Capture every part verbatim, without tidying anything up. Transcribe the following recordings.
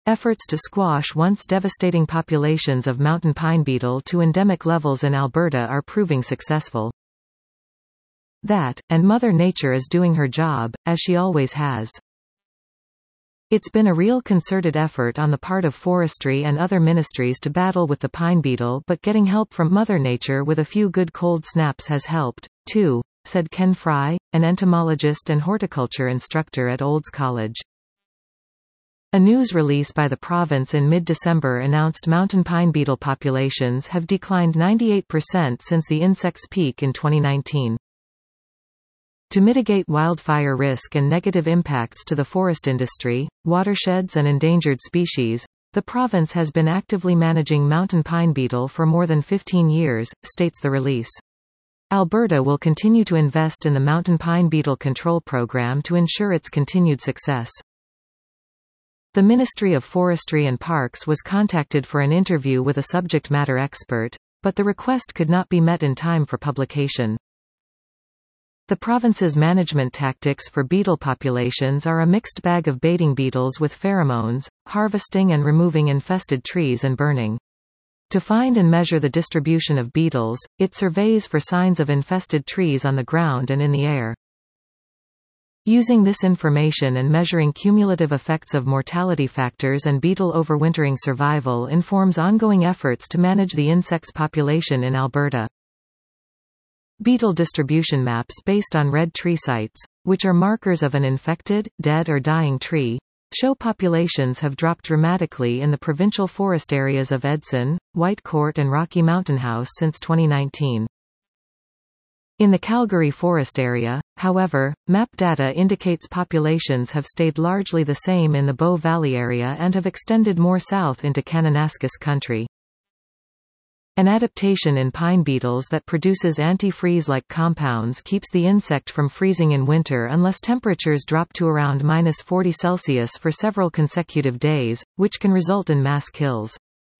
Efforts to squash once devastating populations of mountain pine beetle to endemic levels in Alberta are proving successful. That, and Mother Nature is doing her job, as she always has. It's been a real concerted effort on the part of forestry and other ministries to battle with the pine beetle, but getting help from Mother Nature with a few good cold snaps has helped, too, said Ken Fry, an entomologist and horticulture instructor at Olds College. A news release by the province in mid-December announced mountain pine beetle populations have declined ninety-eight percent since the insect's peak in twenty nineteen. To mitigate wildfire risk and negative impacts to the forest industry, watersheds and endangered species, the province has been actively managing mountain pine beetle for more than fifteen years, states the release. Alberta will continue to invest in the mountain pine beetle control program to ensure its continued success. The Ministry of Forestry and Parks was contacted for an interview with a subject matter expert, but the request could not be met in time for publication. The province's management tactics for beetle populations are a mixed bag of baiting beetles with pheromones, harvesting and removing infested trees and burning. To find and measure the distribution of beetles, it surveys for signs of infested trees on the ground and in the air. Using this information and measuring cumulative effects of mortality factors and beetle overwintering survival informs ongoing efforts to manage the insect's population in Alberta. Beetle distribution maps based on red tree sites, which are markers of an infected, dead or dying tree, show populations have dropped dramatically in the provincial forest areas of Edson, Whitecourt and Rocky Mountain House since twenty nineteen. In the Calgary Forest area, however, map data indicates populations have stayed largely the same in the Bow Valley area and have extended more south into Kananaskis country. An adaptation in pine beetles that produces antifreeze-like compounds keeps the insect from freezing in winter unless temperatures drop to around minus forty Celsius for several consecutive days, which can result in mass kills.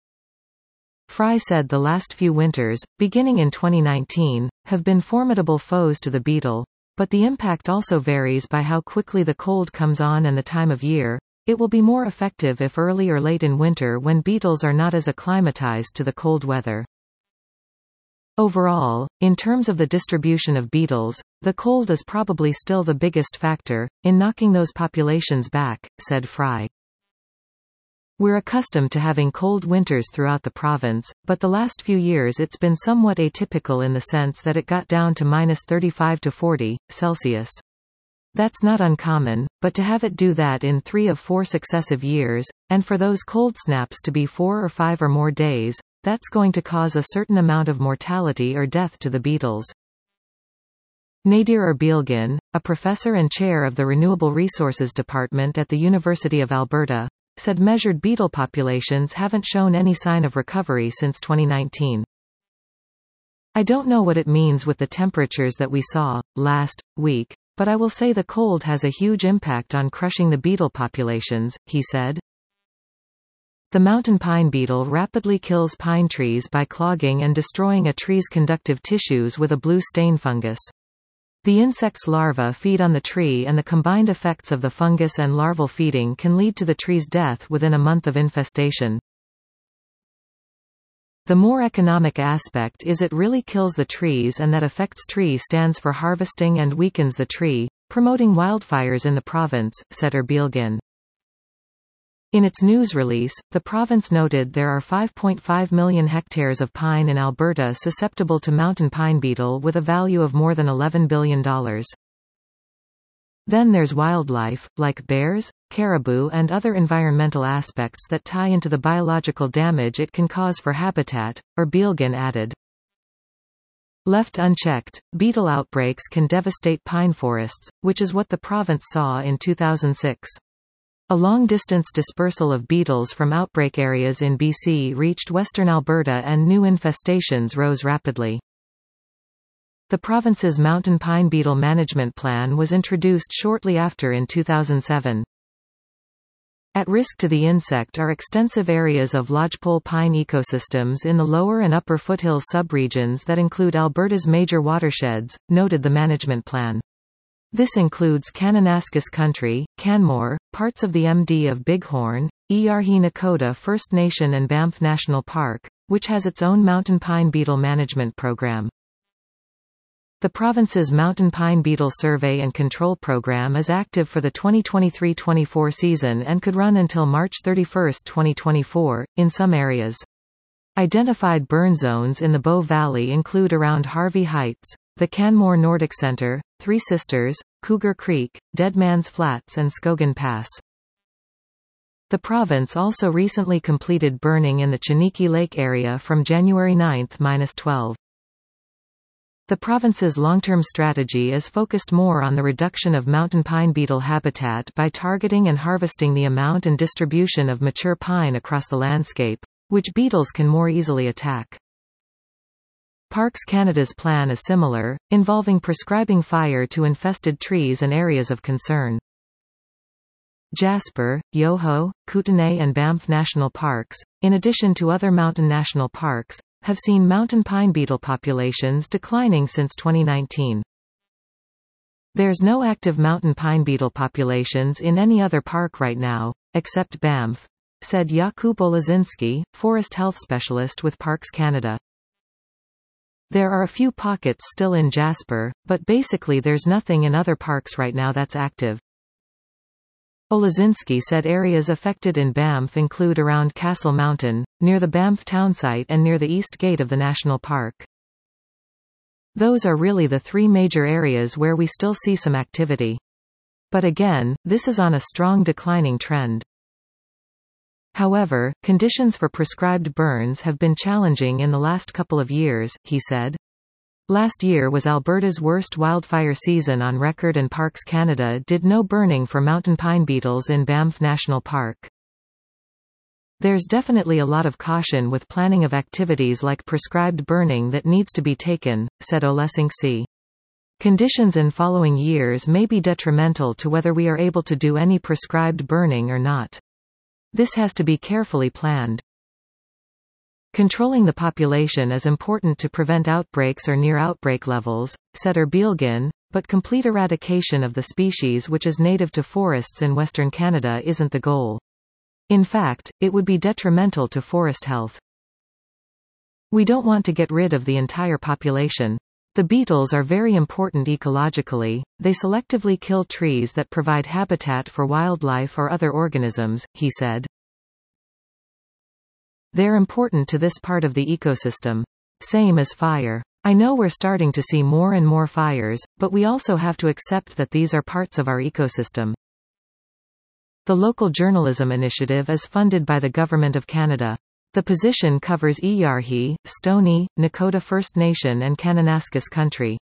Fry said the last few winters, beginning in twenty nineteen, have been formidable foes to the beetle, but the impact also varies by how quickly the cold comes on and the time of year. It will be more effective if early or late in winter when beetles are not as acclimatized to the cold weather. Overall, in terms of the distribution of beetles, the cold is probably still the biggest factor in knocking those populations back, said Fry. We're accustomed to having cold winters throughout the province, but the last few years it's been somewhat atypical in the sense that it got down to minus thirty-five to forty Celsius. That's not uncommon, but to have it do that in three of four successive years, and for those cold snaps to be four or five or more days, that's going to cause a certain amount of mortality or death to the beetles. Nadir Erbilgin, a professor and chair of the Renewable Resources Department at the University of Alberta, said measured beetle populations haven't shown any sign of recovery since twenty nineteen. I don't know what it means with the temperatures that we saw last week, but I will say the cold has a huge impact on crushing the beetle populations, he said. The mountain pine beetle rapidly kills pine trees by clogging and destroying a tree's conductive tissues with a blue stain fungus. The insect's larvae feed on the tree, and the combined effects of the fungus and larval feeding can lead to the tree's death within a month of infestation. The more economic aspect is it really kills the trees, and that affects tree stands for harvesting and weakens the tree, promoting wildfires in the province, said Erbilgin. In its news release, the province noted there are five point five million hectares of pine in Alberta susceptible to mountain pine beetle with a value of more than eleven billion dollars. Then there's wildlife, like bears, caribou and other environmental aspects that tie into the biological damage it can cause for habitat, Erbilgin added. Left unchecked, beetle outbreaks can devastate pine forests, which is what the province saw in two thousand six. A long-distance dispersal of beetles from outbreak areas in B C reached western Alberta and new infestations rose rapidly. The province's mountain pine beetle management plan was introduced shortly after in two thousand seven. At risk to the insect are extensive areas of lodgepole pine ecosystems in the lower and upper foothills subregions that include Alberta's major watersheds, noted the management plan. This includes Kananaskis Country, Canmore, parts of the M D of Bighorn, Eeyarhee Nakota First Nation and Banff National Park, which has its own mountain pine beetle management program. The province's Mountain Pine Beetle Survey and Control Program is active for the twenty twenty-three twenty-four season and could run until March thirty-first twenty twenty-four, in some areas. Identified burn zones in the Bow Valley include around Harvey Heights, the Canmore Nordic Center, Three Sisters, Cougar Creek, Dead Man's Flats and Skogan Pass. The province also recently completed burning in the Chiniki Lake area from January ninth to twelfth. The province's long-term strategy is focused more on the reduction of mountain pine beetle habitat by targeting and harvesting the amount and distribution of mature pine across the landscape, which beetles can more easily attack. Parks Canada's plan is similar, involving prescribing fire to infested trees and areas of concern. Jasper, Yoho, Kootenay and Banff National Parks, in addition to other mountain national parks, have seen mountain pine beetle populations declining since twenty nineteen. There's no active mountain pine beetle populations in any other park right now, except Banff, said Jakub Olazinski, forest health specialist with Parks Canada. There are a few pockets still in Jasper, but basically there's nothing in other parks right now that's active. Olazinski said areas affected in Banff include around Castle Mountain, near the Banff townsite and near the east gate of the national park. Those are really the three major areas where we still see some activity. But again, this is on a strong declining trend. However, conditions for prescribed burns have been challenging in the last couple of years, he said. Last year was Alberta's worst wildfire season on record and Parks Canada did no burning for mountain pine beetles in Banff National Park. There's definitely a lot of caution with planning of activities like prescribed burning that needs to be taken, said Olazinski. Conditions in following years may be detrimental to whether we are able to do any prescribed burning or not. This has to be carefully planned. Controlling the population is important to prevent outbreaks or near outbreak levels, said Erbilgin, but complete eradication of the species which is native to forests in Western Canada isn't the goal. In fact, it would be detrimental to forest health. We don't want to get rid of the entire population. The beetles are very important ecologically, they selectively kill trees that provide habitat for wildlife or other organisms, he said. They're important to this part of the ecosystem. Same as fire. I know we're starting to see more and more fires, but we also have to accept that these are parts of our ecosystem. The Local Journalism Initiative is funded by the Government of Canada. The position covers Eeyarhee, Stoney, Nakota First Nation and Kananaskis Country.